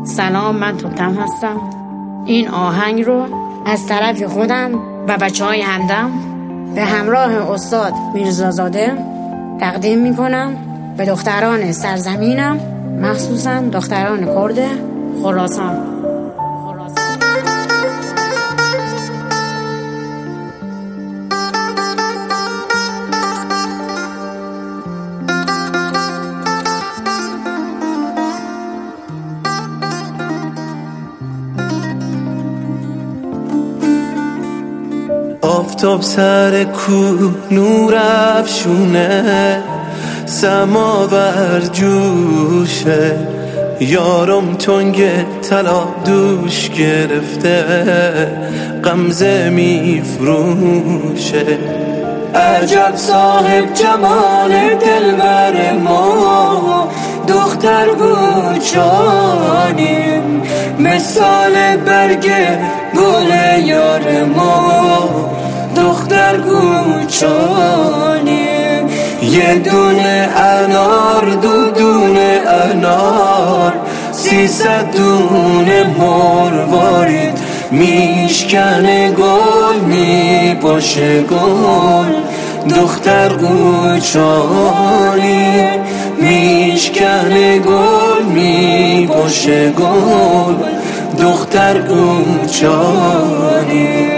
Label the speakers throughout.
Speaker 1: سلام، من توتم هستم. این آهنگ رو از طرف خودم و بچه‌های همدم به همراه استاد میرزازاده تقدیم میکنم به دختران سرزمینم، مخصوصا دختران کرد خراسان.
Speaker 2: آفتاب سر کو نور افشونه، سماور جوشه، یارم تنگ طلا دوش گرفته، غمزه میفروشه. عجب صاحب جمال دلبر ما، دختر گوچانیم، مثال برگ گل یار ما، دختر گوچانیم. یه دونه انار، دو دونه انار، 300 دونه مروارید، میشکنه گل میباشه گل، دختر گوچانی. میشکنه گل میباشه گل، دختر گوچانی.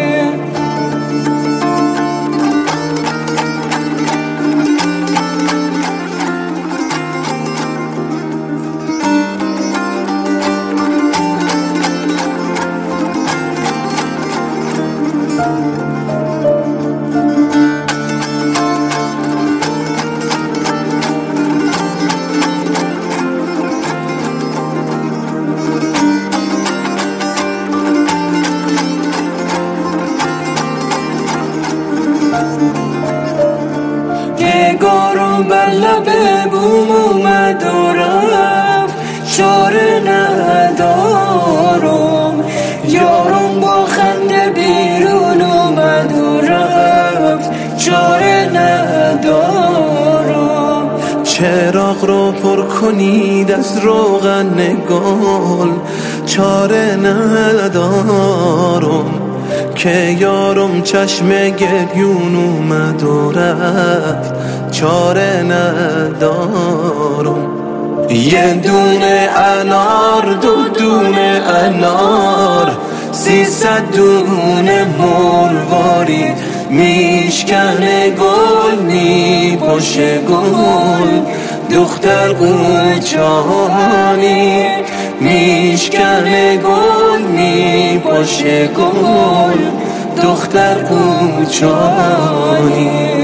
Speaker 3: نگارم بر لب بوم اومد و رفت، چاره ندارم. یارم با خنده بیرون اومد و رفت، چاره ندارم.
Speaker 2: چراغ رو پر کنید از روغن گل، چاره ندارم. که یارم چشم گریون اومد و رفت، چاره ندارم. یه دونه انار، دو دونه انار، 300 دونه مروارید، میشکنه گل میباشه گل، دختر گوچانی. میشکنه گل میباشه گل، دختر گوچانی.